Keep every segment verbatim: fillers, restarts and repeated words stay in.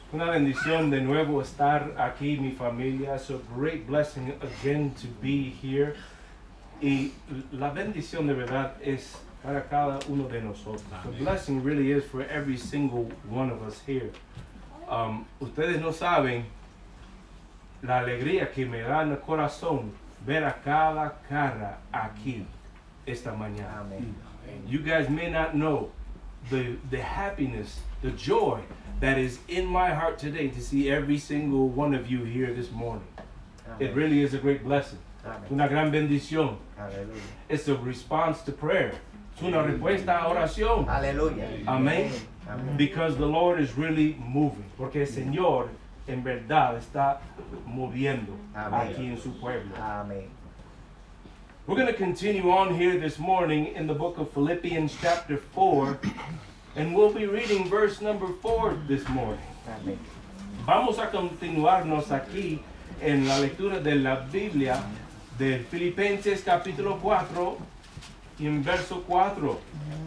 Una bendición de nuevo estar aquí, mi familia. It's a great blessing again to be here. Y la bendición de verdad es para cada uno de nosotros. The blessing really is for every single one of us here. Um, ustedes no saben la alegría que me da en el corazón ver a cada cara aquí esta mañana. Amen. You guys may not know the the happiness, the joy that is in my heart today to see every single one of you here this morning. It really is a great blessing. Amen. Una gran bendición. Hallelujah. It's a response to prayer. Es una respuesta a oración. Hallelujah. Amén. Amen. Because the Lord is really moving. Porque el Señor en verdad está moviendo Amén. aquí en su pueblo. Amen. We're going to continue on here this morning in the book of Philippians chapter four. And we'll be reading verse number four this morning. Amen. Vamos a continuarnos aquí en la lectura de la Biblia de Filipenses capítulo cuatro y en verso cuatro.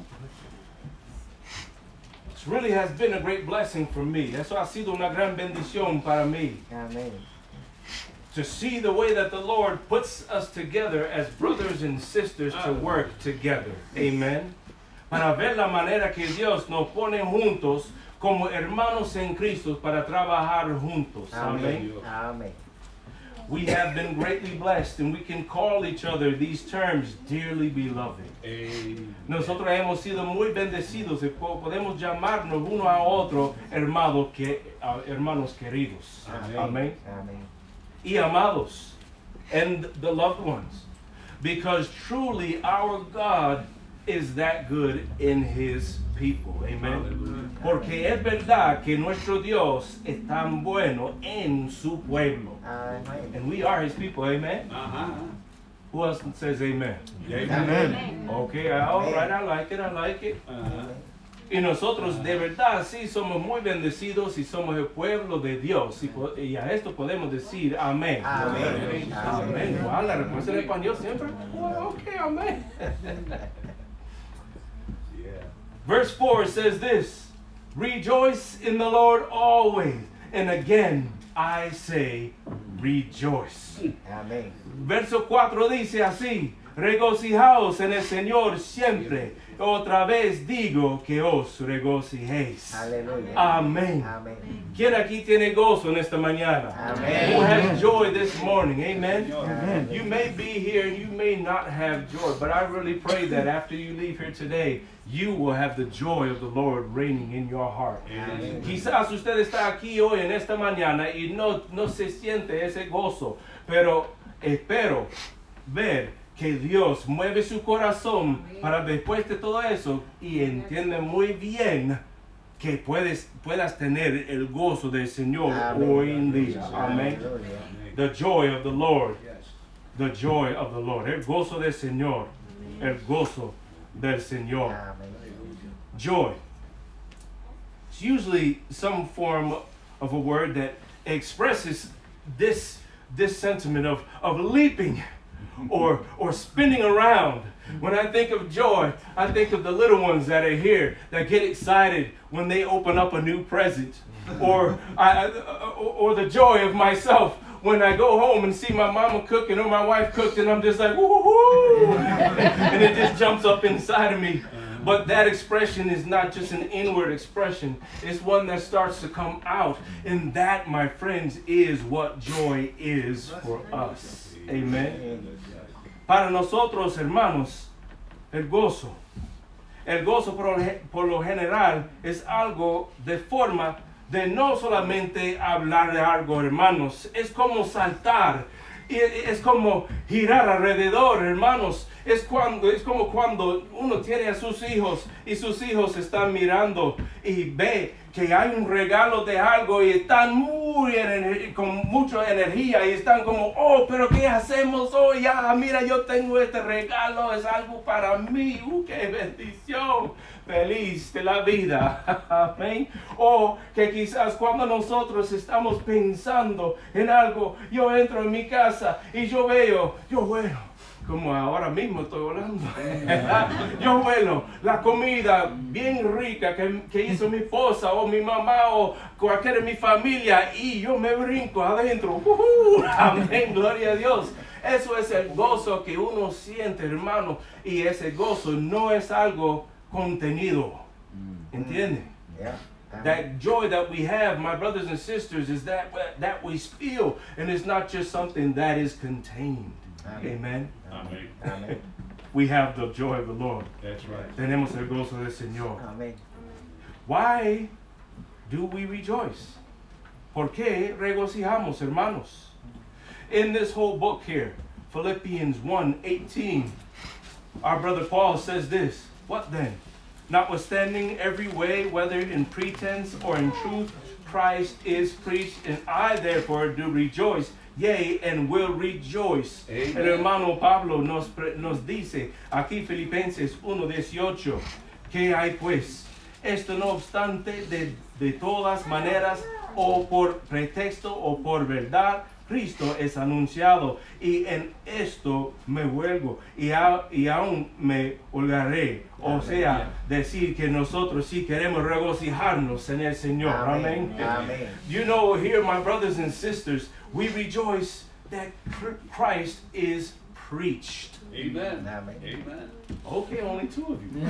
This really has been a great blessing for me. Eso ha sido una gran bendición para mí. Amen. To see the way that the Lord puts us together as brothers and sisters to work together. Amen. Para ver la manera que Dios nos pone juntos como hermanos en Cristo para trabajar juntos. Amén. Amen. We have been greatly blessed and we can call each other these terms, dearly beloved. Amen. Nosotros hemos sido muy bendecidos y po- podemos llamarnos uno a otro hermanos, que, uh, hermanos queridos. Amén. Amen. Y amados, and the loved ones. Because truly our God is that good in his people. Amen. Porque es verdad que nuestro Dios es tan bueno en su pueblo. Amen. And we are his people. Amen. Uh-huh. Who else says amen? Amen. Okay, all right, I like it, I like it. Uh-huh. Y nosotros de verdad sí somos muy bendecidos y somos el pueblo de Dios. Y, po- y a esto podemos decir amén. Amén. Amén. Wow, la respuesta en español siempre. Well, okay, amén. Yeah. Verse four says this: Rejoice in the Lord always. And again, I say, rejoice. Amen. Verso cuatro dice así: Regocijaos en el Señor siempre. Otra vez digo que os regocijéis. Hallelujah. Amén. Amen. ¿Quién aquí tiene gozo en esta mañana? Amen. Who has joy this morning? Amen. Amen. You may be here and you may not have joy, but I really pray that after you leave here today, you will have the joy of the Lord reigning in your heart. Amen. Quizás usted está aquí hoy en esta mañana y no, no se siente ese gozo, pero espero ver que Dios mueve su corazón para después de todo eso y entiende muy bien que puedes, puedas tener el gozo del Señor Amen. hoy en día. Amén. Hallelujah. The joy of the Lord. Yes. The joy of the Lord. El gozo del Señor. El gozo del Señor. Amen. Joy. It's usually some form of a word that expresses this, this sentiment of, of leaping or, or spinning around. When I think of joy, I think of the little ones that are here that get excited when they open up a new present. Or, I, or, or the joy of myself when I go home and see my mama cooking or my wife cooked and I'm just like, woo woo, and it just jumps up inside of me. But that expression is not just an inward expression. It's one that starts to come out. And that, my friends, is what joy is for us. Amen. Para nosotros, hermanos, el gozo. El gozo por lo, por lo general es algo de forma de no solamente hablar de algo, hermanos. Es como saltar. Y es como girar alrededor, hermanos. Es, cuando, es como cuando uno tiene a sus hijos y sus hijos están mirando y ve que hay un regalo de algo y están muy ener- con mucha energía y están como, oh, pero ¿qué hacemos hoy? Ah, mira, yo tengo este regalo, es algo para mí. ¡Uh, qué bendición! Feliz de la vida. Amén. O que quizás cuando nosotros estamos pensando en algo, yo entro en mi casa y yo veo, yo bueno, como ahora mismo estoy volando. Yo vuelo la comida bien rica que, que hizo mi esposa o mi mamá o cualquiera de mi familia y yo me brinco adentro. Uh-huh. Amén, gloria a Dios. Eso es el gozo que uno siente, hermano, y ese gozo no es algo contenido. ¿Entiende? Yeah. Amen. That joy that we have, my brothers and sisters, is that that we feel, and it's not just something that is contained. Amen. Amen. Amén. Amen. We have the joy of the Lord. That's right. Tenemos el gozo del Señor. Amen. Why do we rejoice? ¿Por qué regocijamos, hermanos? In this whole book here, Philippians one eighteen, our brother Paul says this, what then? Notwithstanding every way, whether in pretense or in truth, Christ is preached, and I therefore do rejoice, yea, and will rejoice. Amen. El hermano Pablo nos, pre- nos dice, aquí Filipenses uno dieciocho, ¿qué hay pues? Esto no obstante, de, de todas maneras, o por pretexto o por verdad, Cristo es anunciado, y en esto me huelgo, y, a, y aún me holgaré. O sea, decir que nosotros sí queremos regocijarnos en el Señor. Amén. Amen. You know, here, my brothers and sisters, we rejoice that Chr- Christ is preached. Amen. Amen. Amen. Okay, only two of you.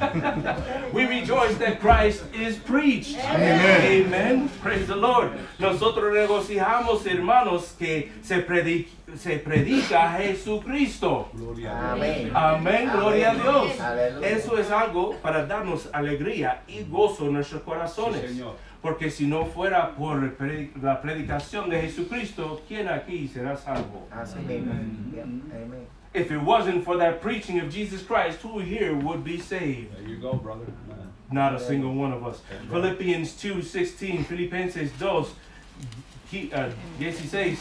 We rejoice that Christ is preached. Amen. Amen. Praise the Lord. Nosotros regocijamos, hermanos, que se predica, se predica Jesucristo. Gloria a Amén. Dios. Amén, gloria a Dios. Aleluya. Eso es algo para darnos alegría y gozo en nuestros corazones. Sí, Señor. Porque si no fuera por pre- la predicación de Jesucristo, ¿quién aquí será salvo? Así mismo. Yeah. Amen. If it wasn't for that preaching of Jesus Christ, who here would be saved? There you go, brother. Amen. Not a single one of us. That's right. Philippians two sixteen, Filipenses dos, qui- uh, dieciséis.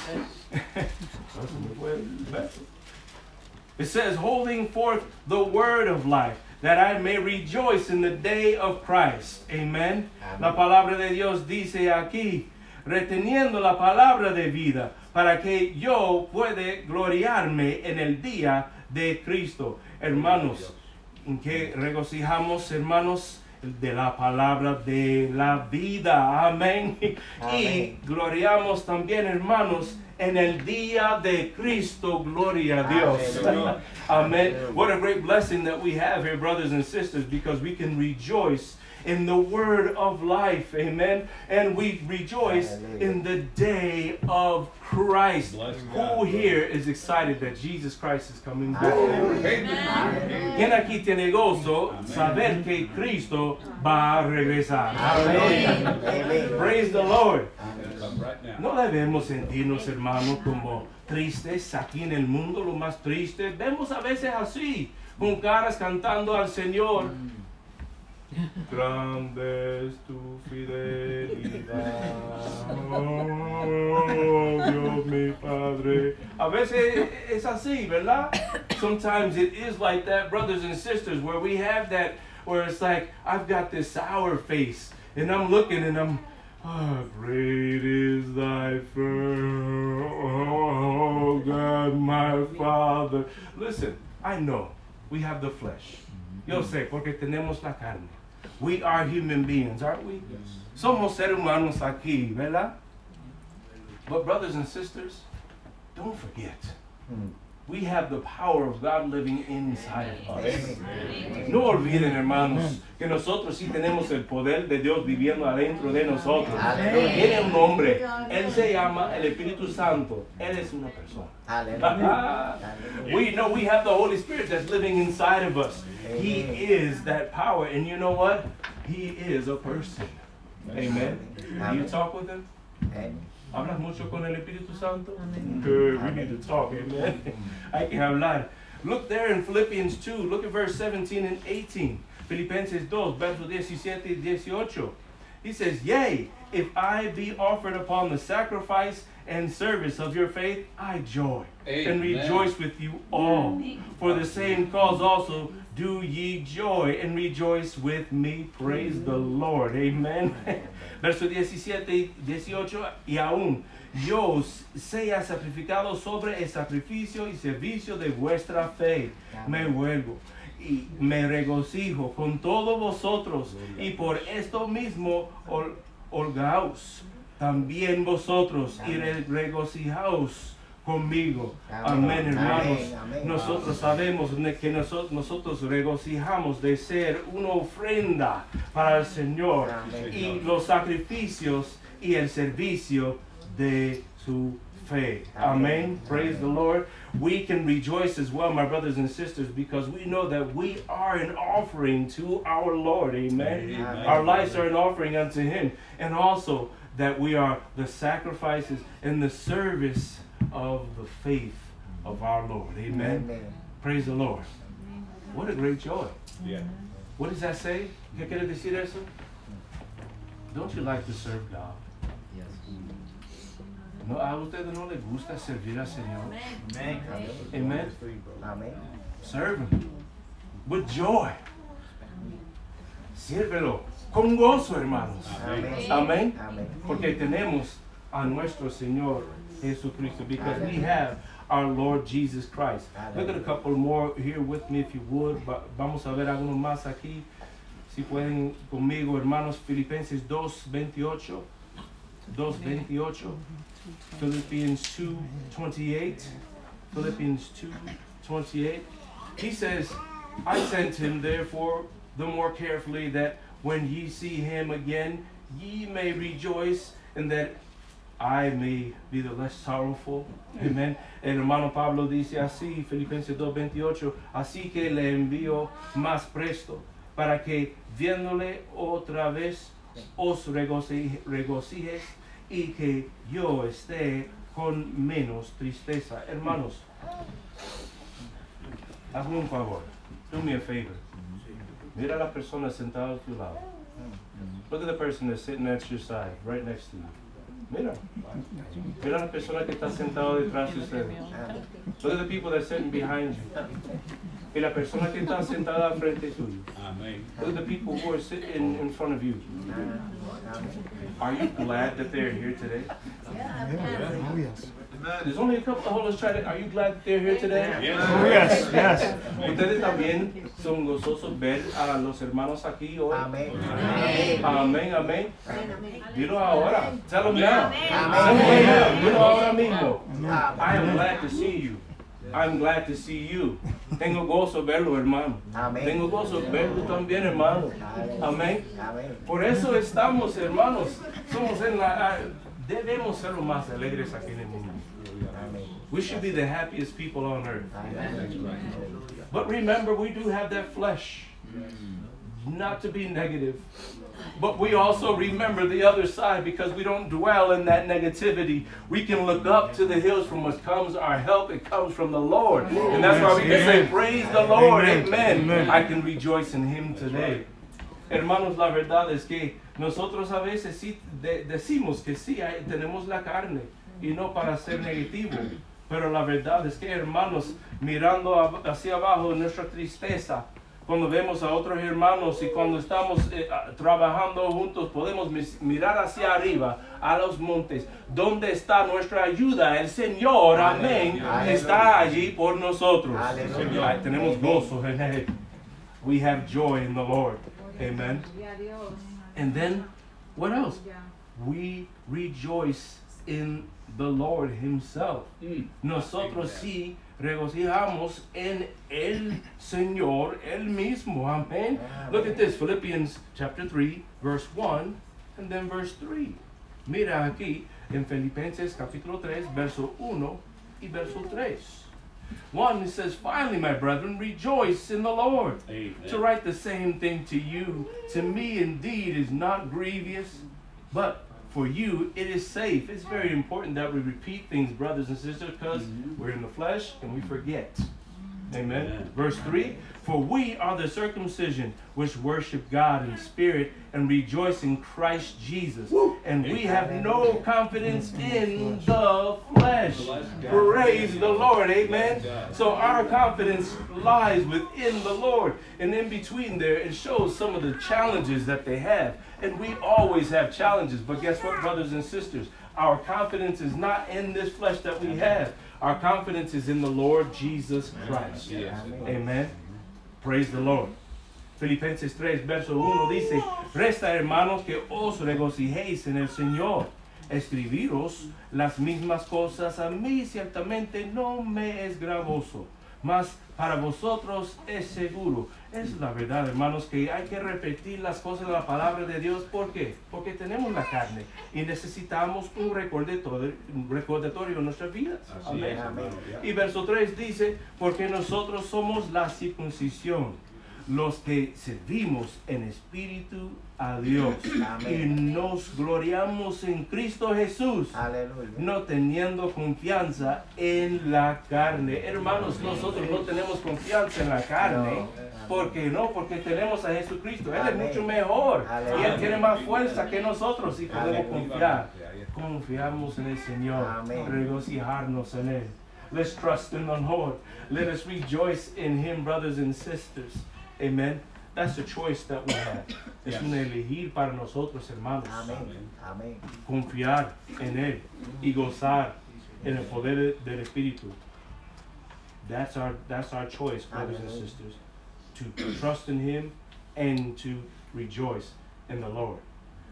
It says, holding forth the word of life, that I may rejoice in the day of Christ. Amen. Amén. La palabra de Dios dice aquí, reteniendo la palabra de vida, para que yo pueda gloriarme en el día de Cristo. Hermanos, ¿en qué regocijamos, hermanos? De la palabra de la vida. Amén. Y Amén. gloriamos también, hermanos, en el día de Cristo. Gloria a Dios. Aleluya. Amen. What a great blessing that we have here, brothers and sisters, because we can rejoice in the word of life. Amen. And we rejoice Hallelujah. in the day of Christ. Bless Who God. here is excited that Jesus Christ is coming back? Amen. ¿Quién aquí tiene gozo Amén. saber que Cristo va a regresar? Amén. Amen. Praise the Lord. Come right now. No debemos sentirnos, hermanos, como tristes aquí en el mundo, lo más triste. Vemos a veces así, con caras cantando al Señor. Grande es tu fidelidad, oh Dios mi Padre. A veces es así, ¿verdad? Sometimes it is like that, brothers and sisters, where we have that, where it's like, I've got this sour face, and I'm looking and I'm, oh, great is thy firm, oh God, my Father. Listen, I know we have the flesh. Yo sé, porque tenemos la carne. We are human beings, aren't we? Somos seres humanos aquí, ¿verdad? But brothers and sisters, don't forget, Mm. we have the power of God living inside of us. Amen. No olviden, hermanos, que nosotros sí tenemos el poder de Dios viviendo adentro de nosotros. Aleluya. Tiene un nombre. Él se llama el Espíritu Santo. Él es una persona. Aleluya. Aleluya. We know we have the Holy Spirit that's living inside of us. He is that power. And you know what? He is a person. Amen. Do you talk with him? Amen. ¿Hablas mucho con el Espíritu Santo? Good. We need to talk. Amen. Hay que hablar. Look there in Philippians two. Look at verse seventeen and eighteen. Filipenses dos, versos diecisiete y dieciocho. He says, yea, if I be offered upon the sacrifice and service of your faith, I joy and Amen. rejoice with you all. For the same cause also do ye joy and rejoice with me. Praise the Lord. Amen. Verso diecisiete y dieciocho. Y aún yo sea sacrificado sobre el sacrificio y servicio de vuestra fe. Me huelgo y me regocijo con todos vosotros, y por esto mismo hol- holgaos también vosotros y re- regocijaos conmigo. Amén, hermanos. Amén, amén. Nosotros sabemos ne- que nosotros, nosotros regocijamos de ser una ofrenda para el Señor, Amén. y los sacrificios y el servicio de su fe. Amen. Praise the Lord. We can rejoice as well, my brothers and sisters, because we know that we are an offering to our Lord. Amen. Amen. Our lives are an offering unto Him, and also that we are the sacrifices and the service of the faith of our Lord. Amen. Amen. Praise the Lord. What a great joy. Yeah. What does that say? ¿Qué quiere decir eso? Don't you like to serve God? No, a ustedes no les gusta servir al Señor. Amén. Amen. Amén. Serve Him with joy. Sírvelo con gozo, hermanos. Amén. Amén. Amén. Porque tenemos a nuestro Señor Jesucristo, because we have our Lord Jesus Christ. Look at a couple more here with me if you would. Va- Vamos a ver algunos más aquí. Si pueden conmigo, hermanos. Filipenses dos veintiocho. dos veintiocho. Philippians two twenty-eight. Philippians two twenty-eight. He says, I sent him therefore the more carefully, that when ye see him again, ye may rejoice, and that I may be the less sorrowful. Amen. El hermano Pablo dice así, Filipenses dos veintiocho, así que le envío más presto, para que viéndole otra vez os regoci- regocijes, y que yo esté con menos tristeza. Hermanos, hazme un favor, do me a favor. Mira a la persona sentada a tu lado. Look at the person that's sitting at your side, right next to you. Mira. Mira a la persona que está sentada detrás de ustedes. Look at the people that are sitting behind you. Y la persona que está sentada al frente tuyo. Amén. Look at the people who are sitting in front of you. Are you glad that they're here today? Oh, yes. There's only a couple. Hold on, let's try that. Are you glad that they're here today? Yes. Oh, yes, yes. Ustedes también son gozosos ver a los hermanos aquí hoy. Amén. Amén, amén. Dilo ahora. Tell them now. Amén. Tell them now. Dilo ahora mismo. Amén. I am glad to see you. I'm glad to see you. Tengo gozo verlo, hermano. Amén. Tengo gozo verlo también, hermano. Amén. Amén. Por eso estamos, hermanos. Somos en la. Debemos ser los más alegres aquí en el mundo. Amén. We should be the happiest people on earth. Amén. But remember, we do have that flesh. Not to be negative. But we also remember the other side, because we don't dwell in that negativity. We can look up to the hills from which comes our help. It comes from the Lord. And that's why we can say, praise the Lord. Amen. Amen. I can rejoice in Him today. Hermanos, la verdad es que nosotros a veces sí de- decimos que sí, hay- tenemos la carne, y no para ser negativo. Pero la verdad es que, hermanos, mirando a- hacia abajo nuestra tristeza, cuando vemos a otros hermanos y cuando estamos eh, a- trabajando juntos, podemos mis- mirar hacia arriba, a los montes. ¿Dónde está nuestra ayuda? El Señor, amén, Aleluya. está allí por nosotros. Aleluya. Ay, tenemos gozo en Él. We have joy in the Lord. Amen. And then, what else? We rejoice in the Lord Himself. Nosotros sí regocijamos en el Señor, Él mismo. Amen. Look at this, Philippians chapter three, verse one, and then verse three. Mira aquí en Filipenses capítulo tres, verso uno y verso tres. One, it says, finally, my brethren, rejoice in the Lord. Amen. To write the same thing to you, to me indeed is not grievous, but for you it is safe. It's very important that we repeat things, brothers and sisters, because we're in the flesh and we forget. Amen. Amen. Verse three, for we are the circumcision which worship God in spirit and rejoice in Christ Jesus. And we have no confidence in the flesh. Praise the Lord. Amen. So our confidence lies within the Lord. And in between there, it shows some of the challenges that they have. And we always have challenges. But guess what, brothers and sisters? Our confidence is not in this flesh that we have. Our confidence is in the Lord Jesus Christ. Yes. Amen. Praise the Lord. Filipenses tres, verso uno dice, resta hermanos que os regocijéis en el Señor. Escribiros las mismas cosas a mí ciertamente no me es gravoso, mas para vosotros es seguro. Es la verdad, hermanos, que hay que repetir las cosas de la palabra de Dios. ¿Por qué? Porque tenemos la carne y necesitamos un recordatorio, un recordatorio en nuestras vidas. Así Amén. es, hermano. Ya. Y verso tres dice, porque nosotros somos la circuncisión, los que servimos en espíritu a Dios. Amén. Y nos gloriamos en Cristo Jesús, Aleluya. no teniendo confianza en la carne. Hermanos, nosotros no tenemos confianza en la carne. No. ¿Por qué no? Porque tenemos a Jesucristo. Él es Amén. mucho mejor. Aleluya. Y Él tiene más fuerza que nosotros y podemos Aleluya. confiar. Confiamos en el Señor. Amén. Regocijarnos en Él. Let's trust in the Lord. Let us rejoice in Him, brothers and sisters. Amen. That's a choice that we have. Es Yes. un elegir para nosotros, hermanos. Amén. Amén. Confiar en Él y gozar en el poder del Espíritu. That's our, that's our choice, brothers and Hallelujah. sisters. To trust in Him and to rejoice in the Lord.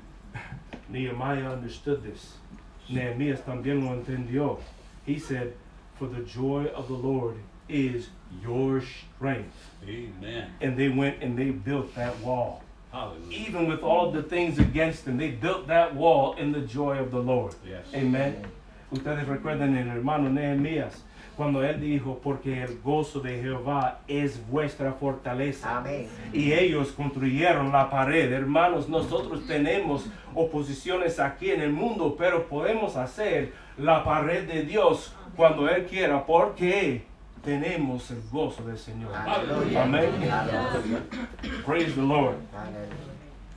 Nehemiah understood this. Nehemías también lo entendió. He said, for the joy of the Lord is your strength. Amen. And they went and they built that wall. Hallelujah. Even with all of the things against them, they built that wall in the joy of the Lord. Yes. Amen. Ustedes recuerdan el hermano Nehemías cuando él dijo, porque el gozo de Jehová es vuestra fortaleza. Amén. Y ellos construyeron la pared. Hermanos, nosotros tenemos oposiciones aquí en el mundo, pero podemos hacer la pared de Dios cuando Él quiera, porque tenemos el gozo del Señor. Aleluya. Amén. Aleluya. Praise the Lord. Aleluya.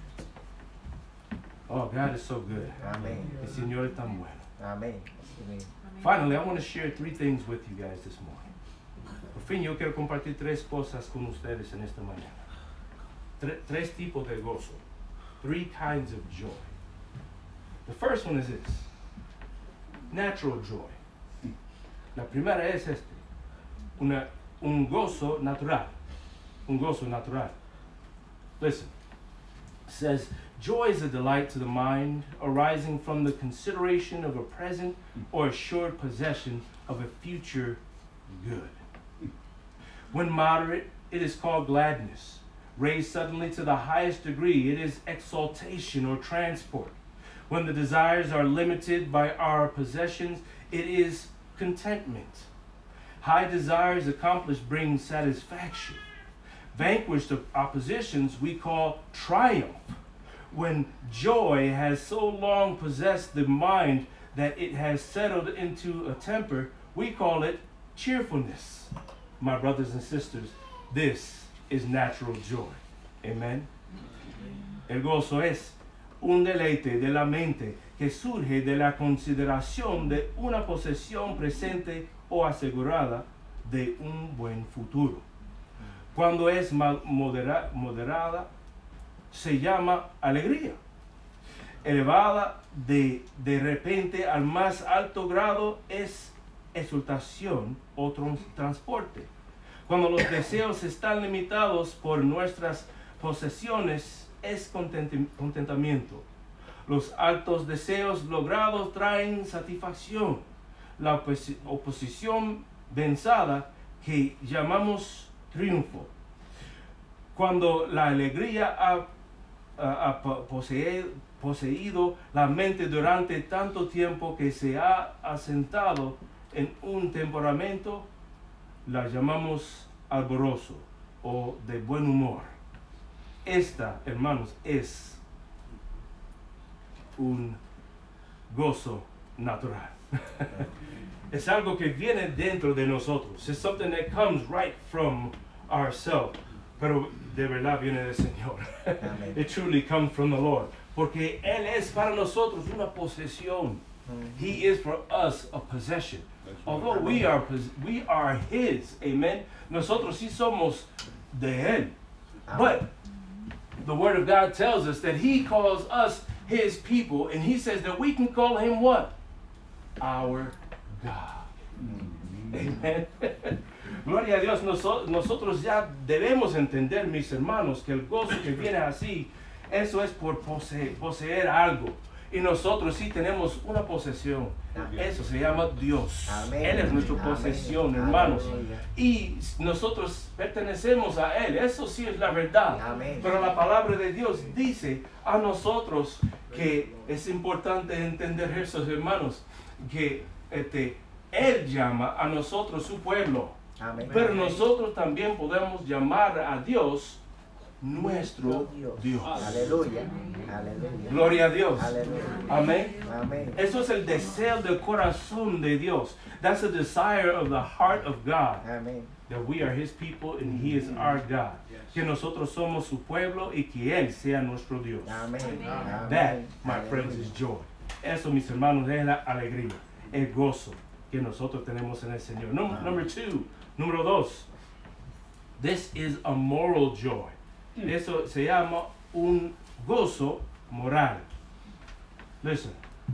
Oh, God is so good. Amén. El Señor es tan bueno. Amén. Amén. Finally, I want to share three things with you guys this morning. Por fin, yo quiero compartir tres cosas con ustedes en esta mañana. Tre- tres tipos de gozo. Three kinds of joy. The first one is this. Natural joy. La primera es este. Una, un gozo natural. Un gozo natural. Listen. It says, joy is a delight to the mind arising from the consideration of a present or assured possession of a future good. When moderate, it is called gladness. Raised suddenly to the highest degree, it is exaltation or transport. When the desires are limited by our possessions, it is contentment. High desires accomplished bring satisfaction. Vanquished oppositions we call triumph. When joy has so long possessed the mind that it has settled into a temper, we call it cheerfulness. My brothers and sisters, this is natural joy. Amen. El gozo es un deleite de la mente que surge de la consideración de una posesión presente o asegurada de un buen futuro. Cuando es ma- modera- moderada, se llama alegría. Elevada de, de repente al más alto grado es exultación o trans- transporte. Cuando los deseos están limitados por nuestras posesiones es contenti- contentamiento. Los altos deseos logrados traen satisfacción. La oposi- oposición vencida que llamamos triunfo. Cuando la alegría ha, ha- ha po- posee- poseído la mente durante tanto tiempo que se ha asentado en un temperamento, la llamamos alborozo o de buen humor. Esta, hermanos, es un gozo natural. Es algo que viene dentro de nosotros. It's something that comes right from ourselves. Pero de verdad viene del Señor. Amén. It truly comes from the Lord. Porque Él es para nosotros una posesión. He is for us a possession. Although we are pos- we are His. Amen. Nosotros sí somos de Él. But the Word of God tells us that He calls us His people, and He says that we can call Him what? Our God. Amen. Gloria a Dios. Noso- nosotros ya debemos entender, mis hermanos, que el gozo que viene así, eso es por poseer, poseer algo. Y nosotros sí tenemos una posesión. Eso se llama Dios. Amén. Él es nuestra Amén. posesión, hermanos. Aleluya. Y nosotros pertenecemos a Él. Eso sí es la verdad. Amén. Pero la palabra de Dios dice a nosotros que es importante entender eso, hermanos, que este, Él llama a nosotros su pueblo. Amén. Pero nosotros también podemos llamar a Dios nuestro Dios. Aleluya. Aleluya. Gloria a Dios. Aleluya. Amén. Amén. Eso es el deseo del corazón de Dios. That's the desire of the heart of God. Amén. That we are His people and He is our God. Que nosotros somos su pueblo y que Él sea nuestro Dios. Amén. That, Amén. my friends, Aleluya. is joy. Eso, mis hermanos, es la alegría, el gozo que nosotros tenemos en el Señor. Num- number two, número dos. This is a moral joy. Eso se llama un gozo moral. Listen,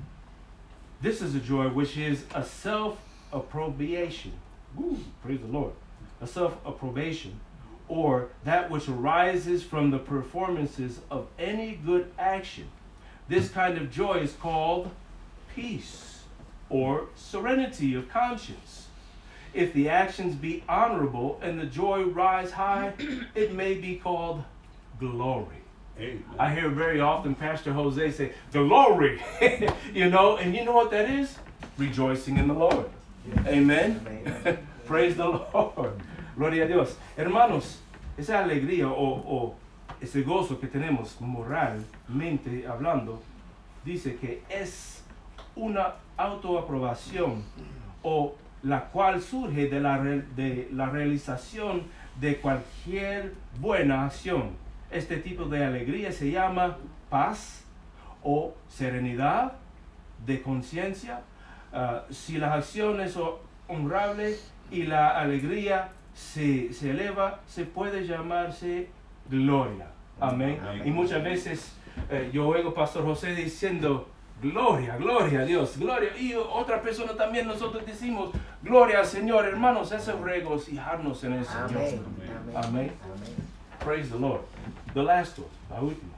this is a joy which is a self-approbation. Woo, praise the Lord. A self-approbation, or that which arises from the performances of any good action. This kind of joy is called peace or serenity of conscience. If the actions be honorable and the joy rise high, it may be called glory. Amen. I hear very often Pastor Jose say, glory, you know, and you know what that is? Rejoicing in the Lord. Amen. Amén. Praise the Lord. Gloria a Dios. Hermanos, esa alegría o, o ese gozo que tenemos moralmente hablando, dice que es una autoaprobación o la cual surge de la, re- de la realización de cualquier buena acción. Este tipo de alegría se llama paz o serenidad de conciencia. Ah, si las acciones son honrables y la alegría se, se eleva, se puede llamarse gloria. Amén. Amén. Y muchas veces eh, yo oigo Pastor José diciendo, gloria, gloria a Dios, gloria. Y otra persona también nosotros decimos, gloria al Señor. Hermanos, eso es regocijarnos en el Señor. Amén. Amén. Amén. Praise the Lord. The last one, la última.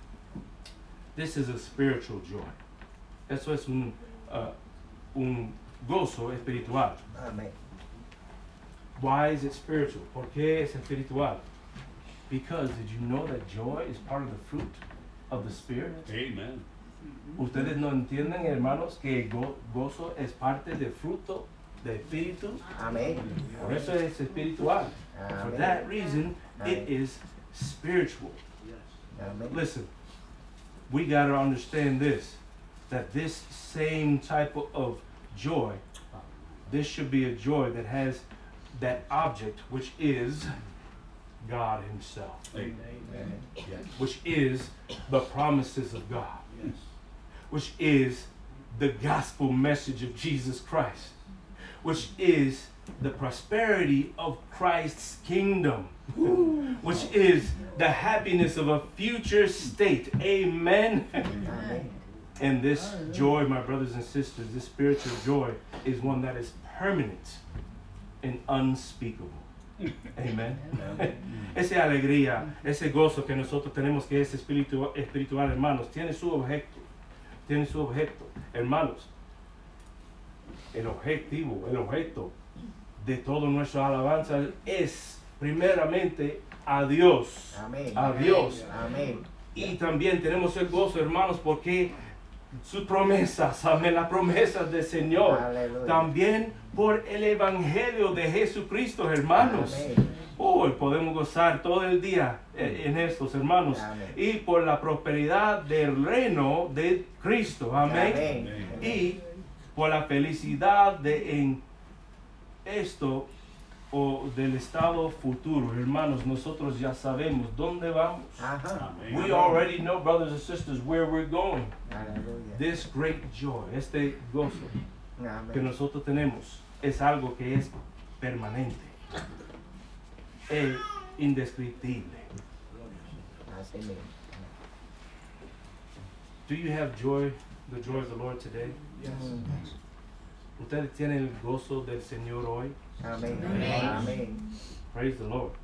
This is a spiritual joy. Eso es un, uh, un gozo espiritual. Amén. Why is it spiritual? ¿Por qué es espiritual? Because did you know that joy is part of the fruit of the Spirit? Amen. Ustedes no entienden, hermanos, que el go- gozo es parte del fruto del Espíritu. Amén. Por eso es espiritual. For Amén. that reason, it Amén. is spiritual. Amén. Listen, we got to understand this, that this same type of- of joy, this should be a joy that has that object, which is God Himself, Amen. Amén. Yes. which is the promises of God, Yes. which is the gospel message of Jesus Christ, which is the prosperity of Christ's kingdom, which is the happiness of a future state. Amen. Amén. And this joy, my brothers and sisters, this spiritual joy is one that is permanent and unspeakable. Amen. Esa alegría, ese gozo que nosotros tenemos, que es espiritual, espiritual, hermanos, tiene su objeto. Tiene su objeto. Hermanos, el objetivo, el objeto de toda nuestra alabanza es primeramente a Dios. Amén. A Dios. Amén. Y también tenemos el gozo, hermanos, porque sus promesas, amén, las promesas del Señor. Aleluya. También por el Evangelio de Jesucristo, hermanos. Amén. Hoy podemos gozar todo el día eh, en estos, hermanos. Amén. Y por la prosperidad del reino de Cristo. Amén. Amén. Y por la felicidad de en esto o del estado futuro. Hermanos, nosotros ya sabemos dónde vamos. Ajá. Amén. We already know, brothers and sisters, where we're going. Aleluya. This great joy, este gozo que Amén. nosotros tenemos es algo que es permanente e indescriptible. Así mismo. Do you have joy, the joy of the Lord today? Mm. ¿Ustedes tienen el gozo del Señor hoy? Amén. Amén. Amén. Praise the Lord.